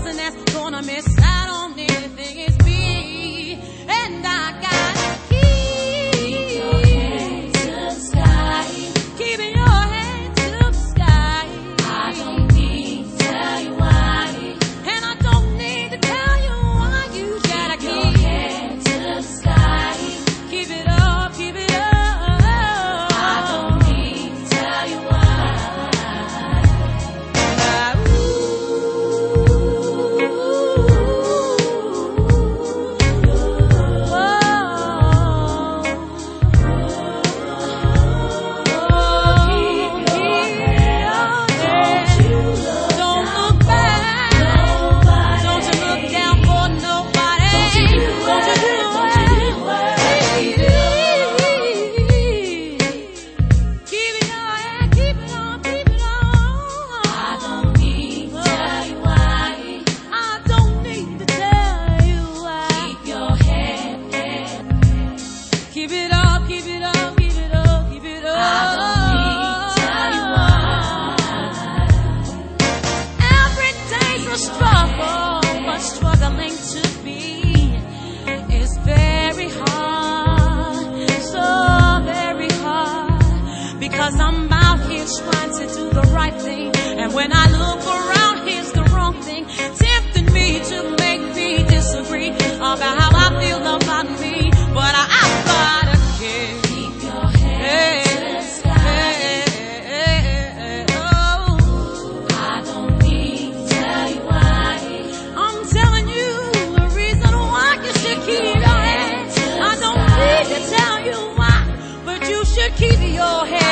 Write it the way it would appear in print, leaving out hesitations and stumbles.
person that's gonna miss out on anything is me. And I gotta keep your head to the sky. Keeping your head to the sky. I don't need to tell you why. And I don't need to tell you why. You gotta keep your head to the sky. Keep it up, keep it up. I don't need to tell you why. Keep it up, keep it up, keep it up, keep it up. I don't need to tell you why. Every day's a struggle, but struggling to be is very hard, so very hard. Because I'm out here trying to do the right thing, and when I look around, here's the wrong thing, tempting me to make me disagree about how I feel about me. But I've gotta keep your head to the sky. Oh, I don't need to tell you why. I'm telling you the reason why you should keep your head. I don't need to tell you why, but you should keep your head.